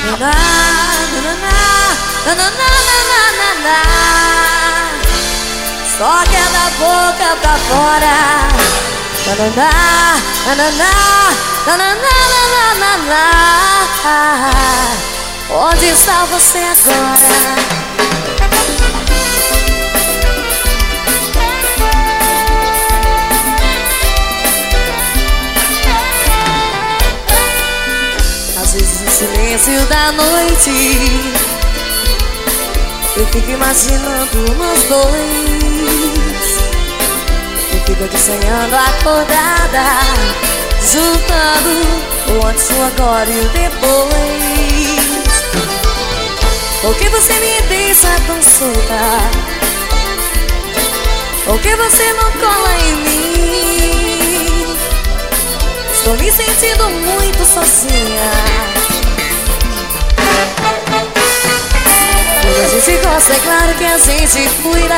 Na, na, na, na, na, na, na, na. Só quer da boca pra fora. Na, na, na, na, na, na, na, na, na, na. Onde está você agora? Às vezes no silêncio da noite eu fico imaginando nós dois. Eu fico aqui sonhando acordada, juntando o antes, o agora e o depois. Por que você me deixa tão solta? Por que você não cola em mim? Estou me sentindo muito sozinha. Quando a gente gosta, é claro que a gente cuida.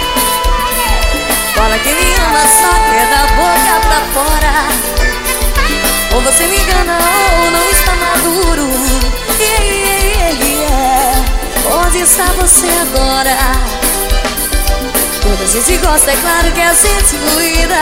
Fala que me ama, só quer da boca pra fora. Ou você me engana ou não está maduro. Yeah, yeah, yeah. Onde está você agora? Quando a gente gosta, é claro que a gente cuida.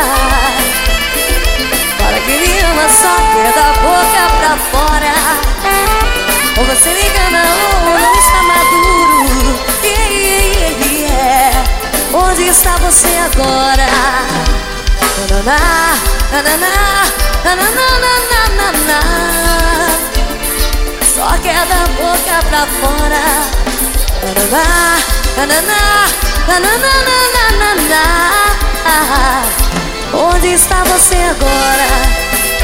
Fala que me ama, só quer da boca pra fora. Ou você me engana ou não está maduro. Yeah, yeah, yeah. Onde está você agora? Na, na, na, na, na, na, na, na, na. Só quer da boca pra fora. Na, na, na, na, na, na, na, na. Onde está você agora?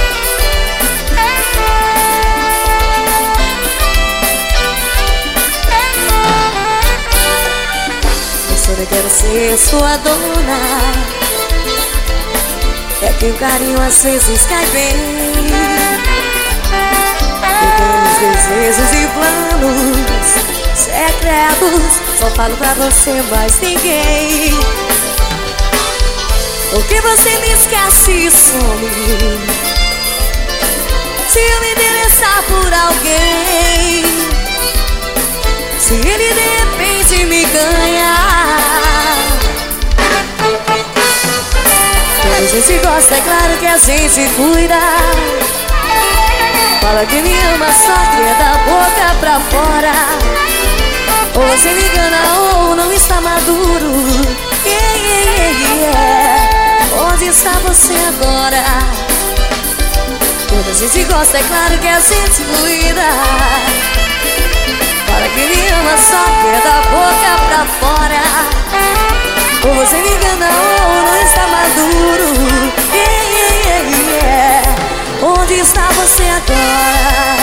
Eu quero ser sua dona. É que o carinho às vezes cai bem. Eu tenho os desejos e planos secretos, só falo pra você, mais ninguém. Por que você me esquece e some? Se eu me interessar por alguém, se ele de repente me ganhar. Quando a gente gosta, é claro que a gente cuida. Fala que me ama, só que é da boca pra fora. Ou você me engana ou não está maduro. Yeah, yeah, yeah. Onde está você agora? Quando a gente gosta, é claro que a gente cuida. Fala que me ama, só quer da boca pra fora. Ou você me engana ou não está maduro. Yeah, yeah, yeah, yeah. Onde está você agora?